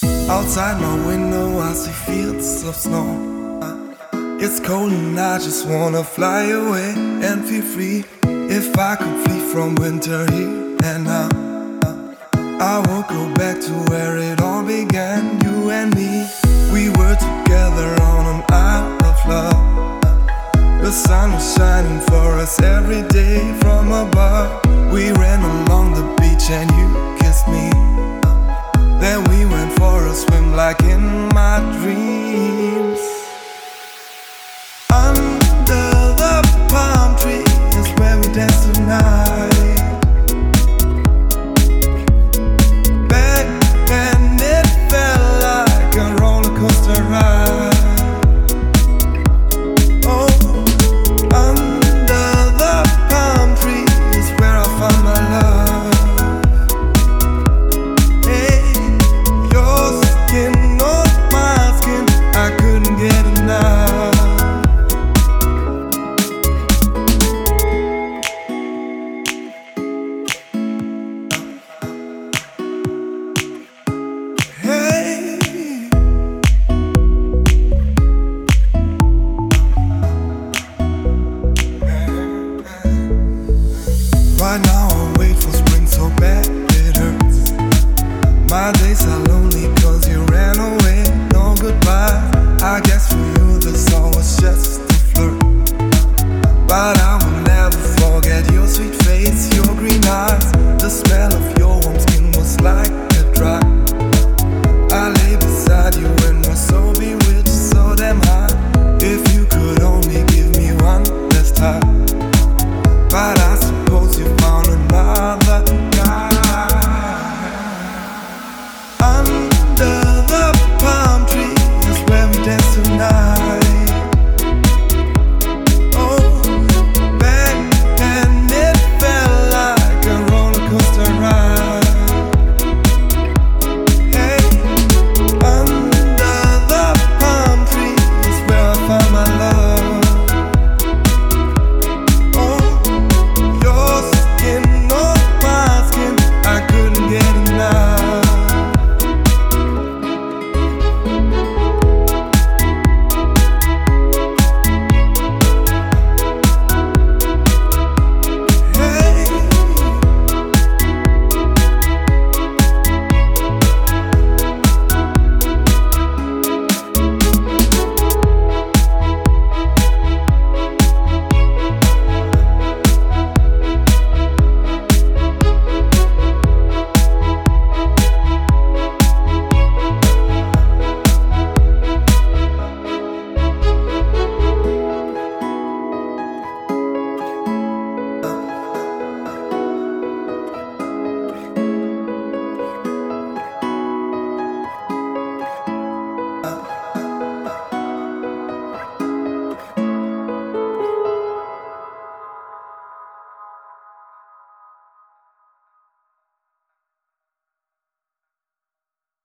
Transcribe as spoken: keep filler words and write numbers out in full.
Outside my window I see fields of snow. It's cold and I just wanna fly away and feel free. If I could flee from winter here and now, I would go back to where it all began. You and me, we were together on an isle of love. The sun was shining for us every day from above. We ran along the beach and you kissed me. Then we went for a swim like in my dreams. Under the palm tree is where we dance tonight. Back and it felt like a roller coaster ride. Oh, under the palm tree is where I found my love. Right now I wait for spring so bad it hurts. My days are lonely cause you ran away, no goodbye. I guess for you this all was just a flirt, but I will never forget your sweet face, your green eyes, the smell of your